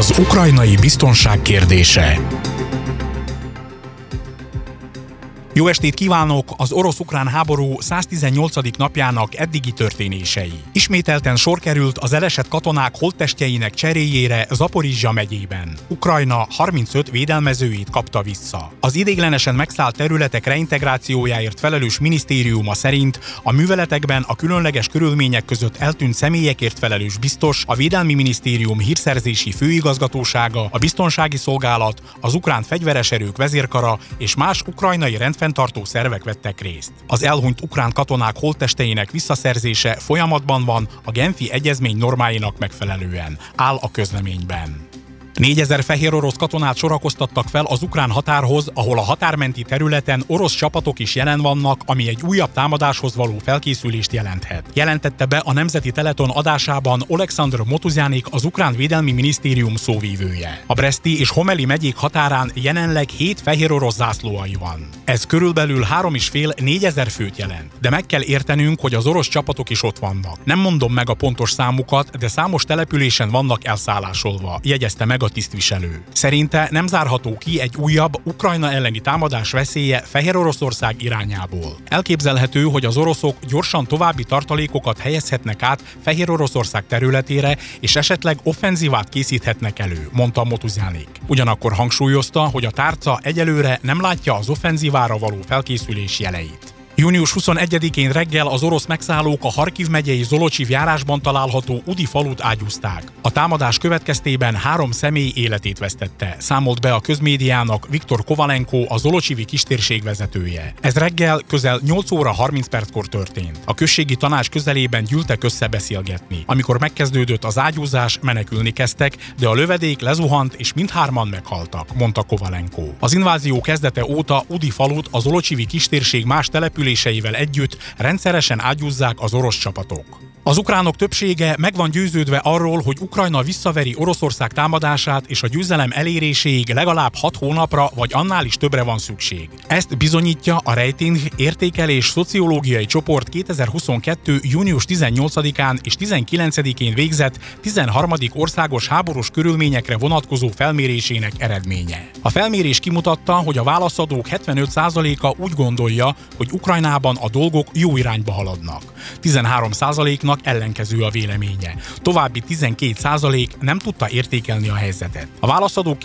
Az ukrajnai biztonság kérdése. Jó estét kívánok! Az orosz-ukrán háború 118. napjának eddigi történései. Ismételten sor került az elesett katonák holttestjeinek cseréjére Zaporizsja megyében. Ukrajna 35 védelmezőjét kapta vissza. Az ideiglenesen megszállt területek reintegrációjáért felelős minisztériuma szerint a műveletekben a különleges körülmények között eltűnt személyekért felelős biztos, a Védelmi Minisztérium hírszerzési főigazgatósága, a biztonsági szolgálat, az ukrán fegyveres erők vezérkara és más ukrajnai rendfenntartó szervek vettek részt. Az elhunyt ukrán katonák holttesteinek visszaszerzése folyamatban van a Genfi egyezmény normáinak megfelelően, áll a közleményben. 4000 fehér orosz katonát sorakoztattak fel az ukrán határhoz, ahol a határmenti területen orosz csapatok is jelen vannak, ami egy újabb támadáshoz való felkészülést jelenthet. Jelentette be a Nemzeti Teleton adásában Oleksandr Motuzjánik, az ukrán védelmi minisztérium szóvívője. A Breszti és Homeli megyék határán jelenleg 7 fehér orosz zászlóalj van. Ez körülbelül 3,5-4000 főt jelent. De meg kell értenünk, hogy az orosz csapatok is ott vannak. Nem mondom meg a pontos számukat, de számos településen vannak elszállásolva, jegyezte meg a tisztviselő. Szerinte nem zárható ki egy újabb Ukrajna elleni támadás veszélye Fehéroroszország irányából. Elképzelhető, hogy az oroszok gyorsan további tartalékokat helyezhetnek át Fehéroroszország területére, és esetleg offenzívát készíthetnek elő, mondta Motuzjánik. Ugyanakkor hangsúlyozta, hogy a tárca egyelőre nem látja az offenzívára való felkészülés jeleit. Június 21-én reggel az orosz megszállók a Harkiv megyei Zolocsiv járásban található Udi falut ágyúzták. A támadás következtében 3 személy életét vesztette, számolt be a közmédiának Viktor Kovalenko, a zolocsivi kistérség vezetője. Ez reggel közel 8 óra 30 perckor történt. A községi tanács közelében gyűltek össze beszélgetni. Amikor megkezdődött az ágyúzás, menekülni kezdtek, de a lövedék lezuhant és mindhárman meghaltak, mondta Kovalenko. Az invázió kezdete óta Udi falut a zolocsivi kistérség más településeivel együtt rendszeresen ágyúzzák az orosz csapatok. Az ukránok többsége meg van győződve arról, hogy Ukrajna visszaveri Oroszország támadását, és a győzelem eléréséig legalább 6 hónapra vagy annál is többre van szükség. Ezt bizonyítja a Rating értékelés szociológiai csoport 2022. június 18-án és 19-én végzett 13. országos háborús körülményekre vonatkozó felmérésének eredménye. A felmérés kimutatta, hogy a válaszadók 75%-a úgy gondolja, hogy Ukrajnában a dolgok jó irányba haladnak. 13%-nak ellenkező a véleménye. További 12% nem tudta értékelni a helyzetet. A válaszadók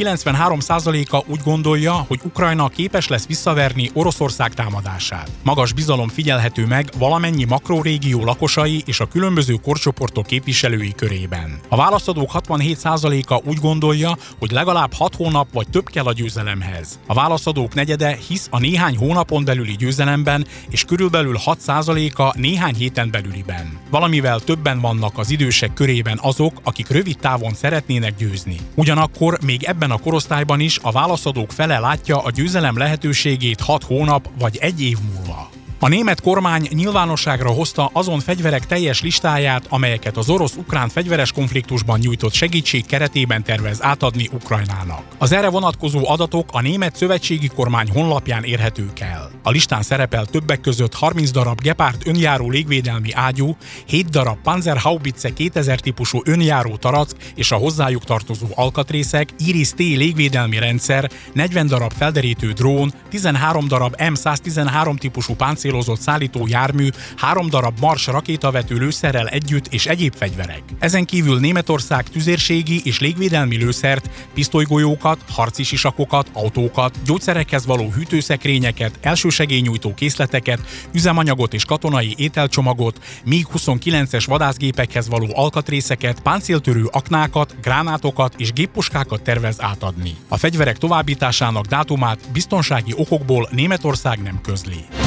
93%-a úgy gondolja, hogy Ukrajna képes lesz visszaverni Oroszország támadását. Magas bizalom figyelhető meg valamennyi makrórégió lakosai és a különböző korcsoportok képviselői körében. A válaszadók 67%-a úgy gondolja, hogy legalább 6 hónap vagy több kell a győzelemhez. A válaszadók negyede hisz a néhány hónapon belüli győzelemben, és körülbelül 6%-a néhány héten belüliben. Valamivel többen vannak az idősek körében azok, akik rövid távon szeretnének győzni. Ugyanakkor még ebben a korosztályban is a válaszadók fele látja a győzelem lehetőségét 6 hónap vagy 1 év múlva. A német kormány nyilvánosságra hozta azon fegyverek teljes listáját, amelyeket az orosz-ukrán fegyveres konfliktusban nyújtott segítség keretében tervez átadni Ukrajnának. Az erre vonatkozó adatok a német szövetségi kormány honlapján érhetők el. A listán szerepel többek között 30 darab Gepard önjáró légvédelmi ágyú, 7 darab Panzerhaubitze 2000 típusú önjáró tarack és a hozzájuk tartozó alkatrészek, Iris-T légvédelmi rendszer, 40 darab felderítő drón, 13 darab M113 típusú páncélozott szállító jármű, 3 darab Mars rakétavető lőszerrel együtt és egyéb fegyverek. Ezen kívül Németország tüzérségi és légvédelmi lőszert, pisztolygolyókat, harci sisakokat, autókat, gyógyszerekhez való hűtőszekrényeket, elsősegélynyújtó készleteket, üzemanyagot és katonai ételcsomagot, MiG-29-es vadászgépekhez való alkatrészeket, páncéltörő aknákat, gránátokat és géppuskákat tervez átadni. A fegyverek továbbításának dátumát biztonsági okokból Németország nem közli.